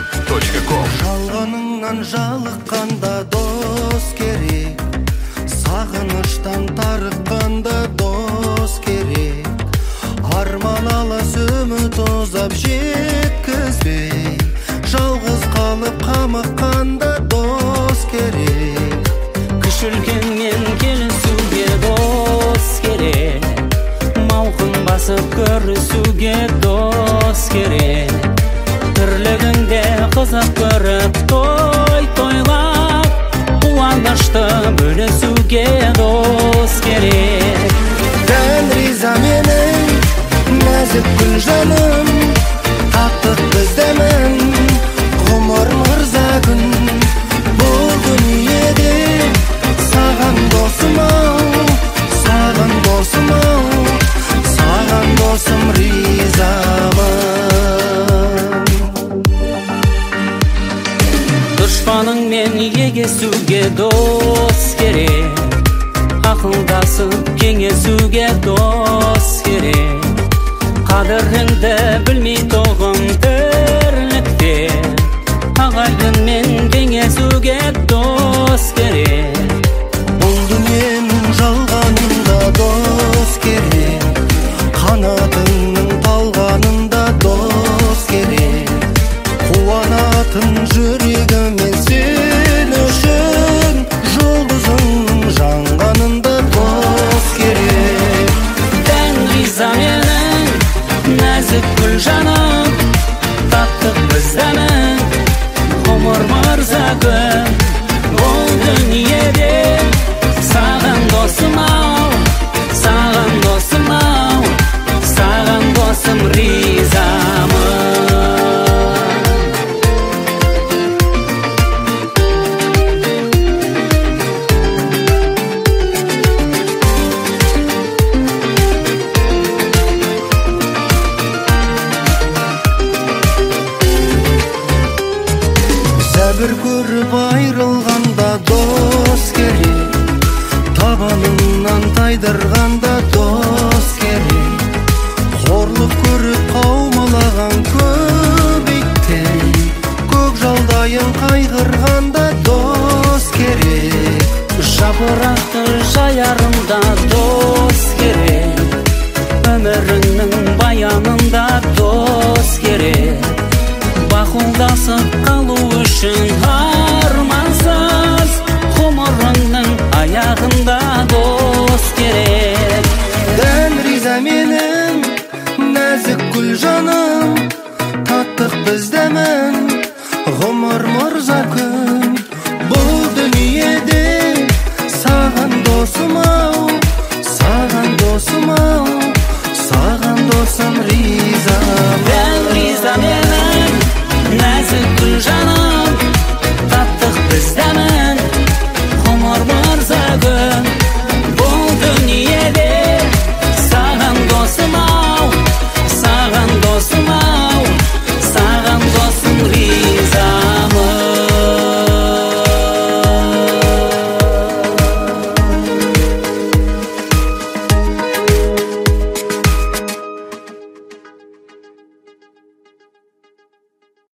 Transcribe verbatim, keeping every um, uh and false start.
точка ком. Жалғаныңнан жалыққанда дос керек, сағыныштан тарыққанда дос керек. Арман алас үміт ұзап жеткізбей, жалғыз қалып қамыққанда дос керек. Күшілгенмен келісуге дос керек, мауқын басып көрісуге дос керек. Тірлігіңде қызық көріп той тойлап, қуанышты бөлісуге дос керек. Дән риза менің нәзік гүл жаным, таптық біздемін ғұмыр мырза күн. Бұл дүниеде саған досым ау, саған досым ау, саған досым ризамын. Дұшпаныңмен егесуге дос керек, ақылдасып кеңесуге дос керек. Қадіріңді білмей тоғым тірлікте, ағайынмен кеңесуге дос керек. Бұл дүниенің жалғанында дос керек, қанатыңның талғанында дос керек. Қуанатын жүрегімен сен үшін, жұлдызыңның жанғанында дос керек. Дән риза менің нәзік гүл жаным, таптық біздемін ғұмыр мырза күн. Бұл дүниеде саған досым ау, саған досым ау, саған досым ризамын. Зәбір көріп айрылғанда дос керек, табаныңнан тайдырғанда дос керек. Қорлық көріп қаумалаған көбейттен, көк жалдайын қайғырғанда дос керек. Жапырақты жаярында дос керек, өміріңнің баянында дос керек. Бақұлдасып қалу үшін армансыз, ғұмырыңның аяғында дос керек. Дән риза менің нәзік гүл жаным, таптық біздемін ғұмыр мырза күн.